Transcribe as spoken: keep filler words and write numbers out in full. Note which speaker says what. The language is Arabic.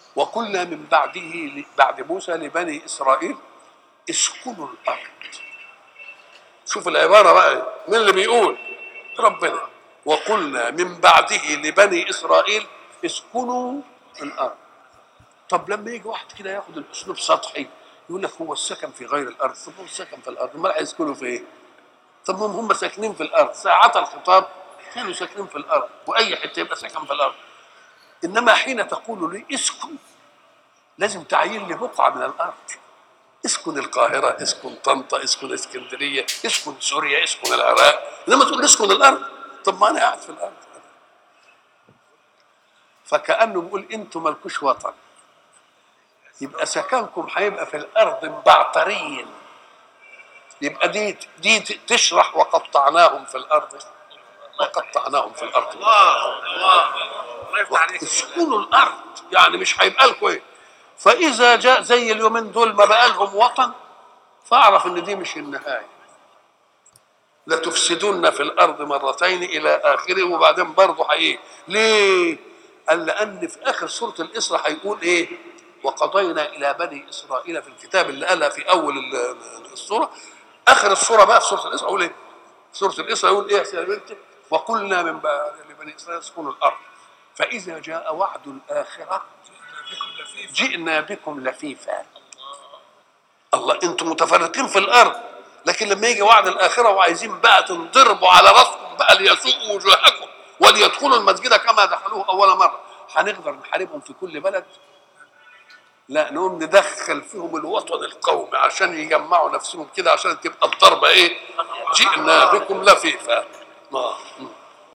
Speaker 1: وقلنا من بعده بعد موسى لبني إسرائيل اسكنوا الأرض. شوف العبارة بقى، مين اللي بيقول؟ ربنا. وقلنا من بعده لبني إسرائيل اسكنوا الأرض. طب لما يجي واحد كده ياخد الأسلوب سطحي يقول لك هو السكن في غير الأرض. طب هو السكن في الأرض، ما هيسكنوا في إيه؟ طب هم هم ساكنين في الأرض ساعة الخطاب، كانوا ساكنين في الأرض، وأي حتة يبقى ساكن في الأرض. إنما حين تقول لي اسكن لازم تعين لي بقعة من الأرض. اسكن القاهرة، اسكن طنطا، اسكن اسكندرية، اسكن سوريا، اسكن العراق. إنما تقول اسكن الأرض، طب ما أنا قاعد في الأرض. فكأنه بيقول أنتم مالكوش وطن، يبقى سكنكم هيبقى في الأرض مبعترين. يبقى دي دي تشرح وقطعناهم في الأرض، وقطعناهم في الأرض.
Speaker 2: الله الله الله يفتح عليك.
Speaker 1: اسكنوا الأرض يعني مش هيبقى لكم إيه. فإذا جاء زي اليومين دول ما بقى لهم وطن، فاعرف إن دي مش النهاية. لتفسدن في الأرض مرتين إلى آخره. وبعدين برضه هي ليه؟ قال لأن في آخر سورة الإسراء هيقول إيه؟ وقضينا إلى بني إسرائيل في الكتاب، اللي قالها في أول السورة. آخر السورة بقى في سورة الإسراء يقول إيه؟ سورة الإسراء يقول إيه يا سيدي بنتي؟ وقلنا من لبني إسرائيل اسكنوا الأرض فإذا جاء وعد الآخرة جئنا بكم لفيفا. الله، انتم متفرقين في الارض، لكن لما يجي وعد الاخره وعايزين بقى تنضربوا على راسكم بقى ليسوءوا وجوهكم وليدخلوا المسجد كما دخلوه اول مره، هنقدر نحاربهم في كل بلد؟ لا، نقوم ندخل فيهم الوطن القومي عشان يجمعوا نفسهم كده، عشان تبقى الضربه ايه؟ جئنا بكم لفيفا.